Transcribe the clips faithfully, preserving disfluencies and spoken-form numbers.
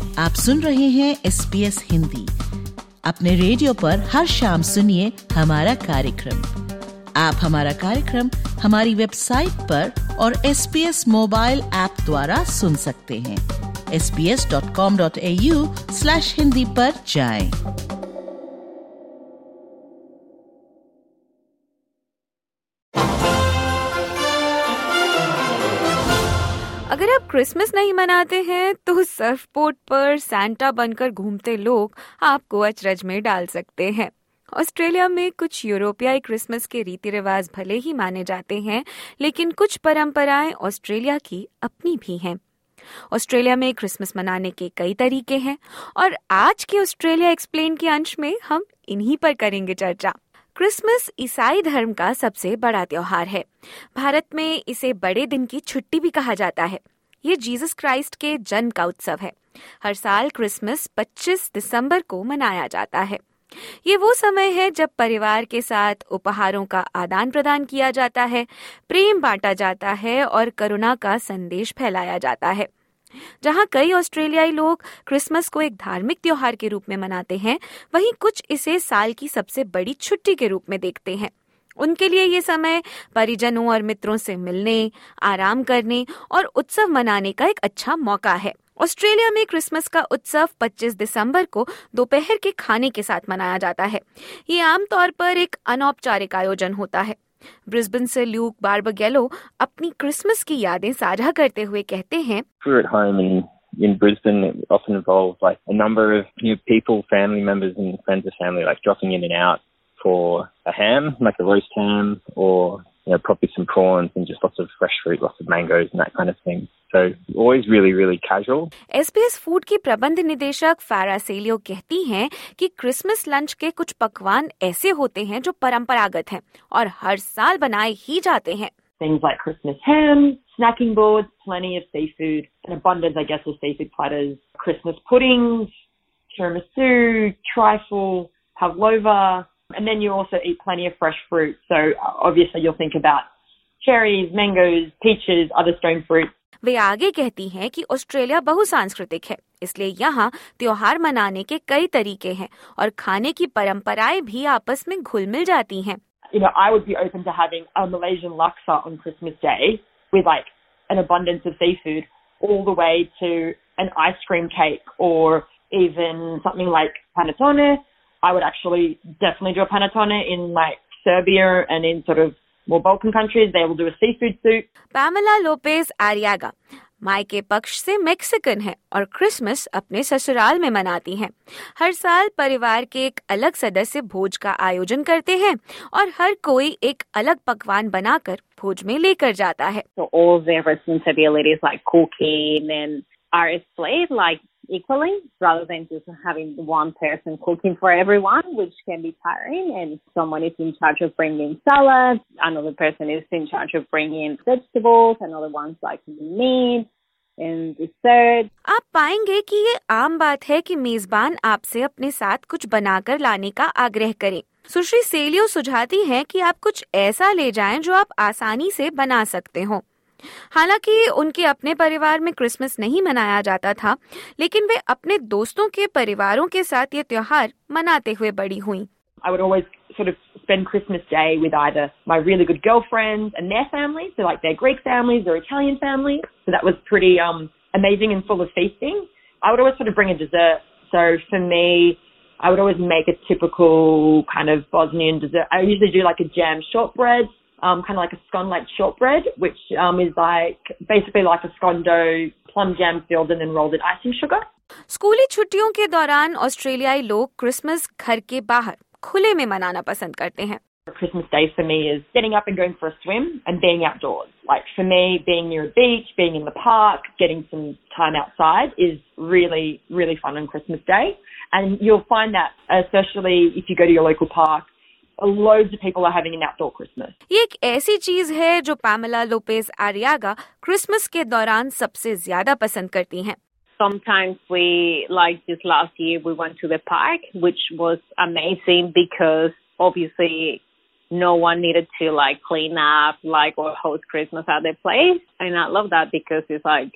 आप सुन रहे हैं एस बी एस हिंदी। अपने रेडियो पर हर शाम सुनिए हमारा कार्यक्रम। आप हमारा कार्यक्रम हमारी वेबसाइट पर और S B S mobile app द्वारा सुन सकते हैं। S B S dot com dot A U slash Hindi पर जाएं। अगर आप क्रिसमस नहीं मनाते हैं तो सर्फबोर्ड पर सैंटा बनकर घूमते लोग आपको अचरज में डाल सकते हैं। ऑस्ट्रेलिया में कुछ यूरोपियाई क्रिसमस के रीति रिवाज भले ही माने जाते हैं, लेकिन कुछ परंपराएं ऑस्ट्रेलिया की अपनी भी हैं। ऑस्ट्रेलिया में क्रिसमस मनाने के कई तरीके हैं और आज के ऑस्ट्रेलिया एक्सप्लेन के अंश में हम इन्हीं पर करेंगे चर्चा। क्रिसमस ईसाई धर्म का सबसे बड़ा त्योहार है। भारत में इसे बड़े दिन की छुट्टी भी कहा जाता है। ये जीसस क्राइस्ट के जन्म का उत्सव है। हर साल क्रिसमस पच्चीस दिसंबर को मनाया जाता है। ये वो समय है जब परिवार के साथ उपहारों का आदान प्रदान किया जाता है, प्रेम बांटा जाता है और करुणा का संदेश फैलाया जाता है। जहाँ कई ऑस्ट्रेलियाई लोग क्रिसमस को एक धार्मिक त्योहार के रूप में मनाते हैं, वहीं कुछ इसे साल की सबसे बड़ी छुट्टी के रूप में देखते हैं। उनके लिए ये समय परिजनों और मित्रों से मिलने, आराम करने और उत्सव मनाने का एक अच्छा मौका है। ऑस्ट्रेलिया में क्रिसमस का उत्सव पच्चीस दिसंबर को दोपहर के खाने के साथ मनाया जाता है। ये आमतौर पर एक अनौपचारिक आयोजन होता है। ब्रिस्बेन से ल्यूक बारबगेलो अपनी क्रिसमस की यादें साझा करते हुए कहते हैं, We're at home in, in Brisbane. It often involves like a number of new people, family members and friends of family, like dropping in and out for a ham, like a roast ham, or you know, probably some prawns and just lots of fresh fruit, lots of mangoes and that kind of thing. So always really, really casual. S B S food की प्रबंध निदेशक फारा सेलियो कहती हैं कि Christmas lunch के कुछ पकवान ऐसे होते हैं जो परंपरागत हैं और हर साल बनाए ही जाते हैं। Things like Christmas ham, snacking boards, plenty of seafood, an abundance, I guess, of seafood platters, Christmas puddings, tiramisu, trifle, pavlova, and then you also eat plenty of fresh fruit. So obviously you'll think about cherries, mangoes, peaches, other stone fruit. वे आगे कहती हैं कि Australia बहुसांस्कृतिक है, इसलिए यहाँ त्योहार मनाने के कई तरीके हैं और खाने की परंपराएं भी आपस में घुल मिल जाती हैं। You know, I would be open to having a Malaysian laksa on Christmas Day with like an abundance of seafood, all the way to an ice cream cake or even something like panettone. I would actually definitely do a panettone in like Serbia and in sort of more Balkan countries. They will do a seafood soup. Pamela Lopez Arriaga मायके पक्ष से Mexican है और Christmas अपने ससुराल में मनाती हैं। हर साल परिवार के एक अलग सदस्य भोज का आयोजन करते हैं और हर कोई एक अलग पकवान बनाकर भोज में लेकर जाता है। So all their responsibilities like cooking and are split like equally rather than just having one person cooking for everyone, which can be tiring. And someone is in charge of bringing salad, another person is in charge of bringing vegetables, another one's like meat and dessert. आप पाएंगे कि ये आम बात है कि मेजबान आपसे अपने साथ कुछ बनाकर लाने का आग्रह करें। सुश्री सेलियो सुझाती हैं कि आप कुछ ऐसा ले जाएं जो आप आसानी से बना सकते हो। हालांकि उनके अपने परिवार में क्रिसमस नहीं मनाया जाता था, लेकिन वे अपने दोस्तों के परिवारों के साथ ये त्योहार मनाते हुए बड़ी हुई। I would always sort of spend Christmas Day with either my really good girlfriends and their families, so like their Greek families or Italian families. So that was pretty um amazing and full of feasting. I would always sort of bring a dessert. So for me, I would always make a typical kind of Bosnian dessert. I usually do like a jam shortbread. Um, kind of like a scone-like shortbread, which um, is like basically like a scone dough, plum jam filled and then rolled in icing sugar. स्कूली छुट्टियों के दौरान ऑस्ट्रेलियाई लोग Christmas घर के बाहर खुले में मनाना पसंद करते हैं। Christmas Day for me is getting up and going for a swim and being outdoors. Like for me, being near a beach, being in the park, getting some time outside is really, really fun on Christmas Day. And you'll find that especially if you go to your local park, loads of people are having an outdoor Christmas. ये एक ऐसी चीज है जो Pamela Lopez आरियागा Christmas के दौरान सबसे ज्यादा पसंद करती हैं। Sometimes we, like this last year, we went to the park, which was amazing because obviously no one needed to like clean up, like or host Christmas at their place. And I love that because it's like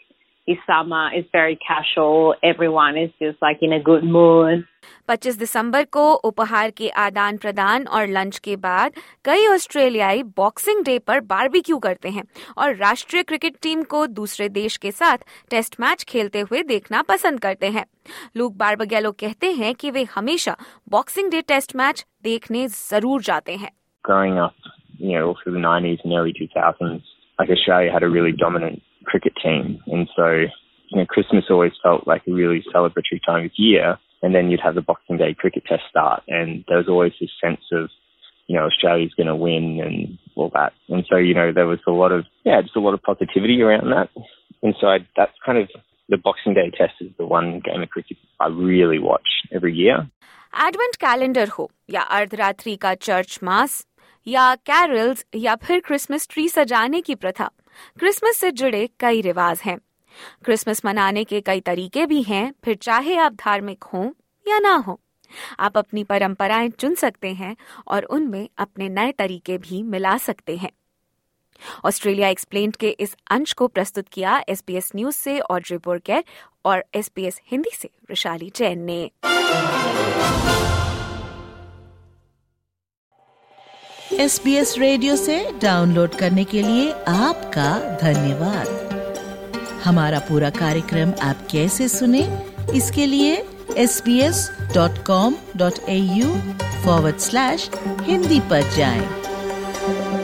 it's summer, it's very casual, everyone is just like in a good mood. पच्चीस दिसंबर को उपहार के आदान प्रदान और lunch के बाद कई ऑस्ट्रेलियाई बॉक्सिंग डे पर बारबेक्यू करते हैं और राष्ट्रीय क्रिकेट टीम को दूसरे देश के साथ टेस्ट मैच खेलते हुए देखना पसंद करते हैं। लूक बारबगेलो कहते हैं कि वे हमेशा बॉक्सिंग डे टेस्ट मैच देखने जरूर जाते हैं। Growing up, you know, all through the nineties and early two thousands, like Australia had a really dominant cricket team, and so you know, Christmas always felt like a really celebratory time of year. And then you'd have the Boxing Day cricket test start, and there was always this sense of, you know, Australia's going to win and all that. And so, you know, there was a lot of, yeah, just a lot of positivity around that. And so I, that's kind of, the Boxing Day test is the one game of cricket I really watch every year. Advent calendar हो या अर्धरात्रि का church मास या carols या फिर Christmas tree सजाने की प्रथा, Christmas से जुड़े कई रिवाज हैं। क्रिसमस मनाने के कई तरीके भी हैं, फिर चाहे आप धार्मिक हों या ना हो, आप अपनी परंपराएं चुन सकते हैं और उनमें अपने नए तरीके भी मिला सकते हैं। ऑस्ट्रेलिया एक्सप्लेन्ड के इस अंश को प्रस्तुत किया एसबीएस न्यूज से ऑड्रे बोरकेर और एसबीएस हिंदी से वैशाली जैन ने। एसबीएस रेडियो से डाउनलोड करने के लिए आपका धन्यवाद। हमारा पूरा कार्यक्रम आप कैसे सुने, इसके लिए S B S dot com dot A U forward slash Hindi पर जाएं।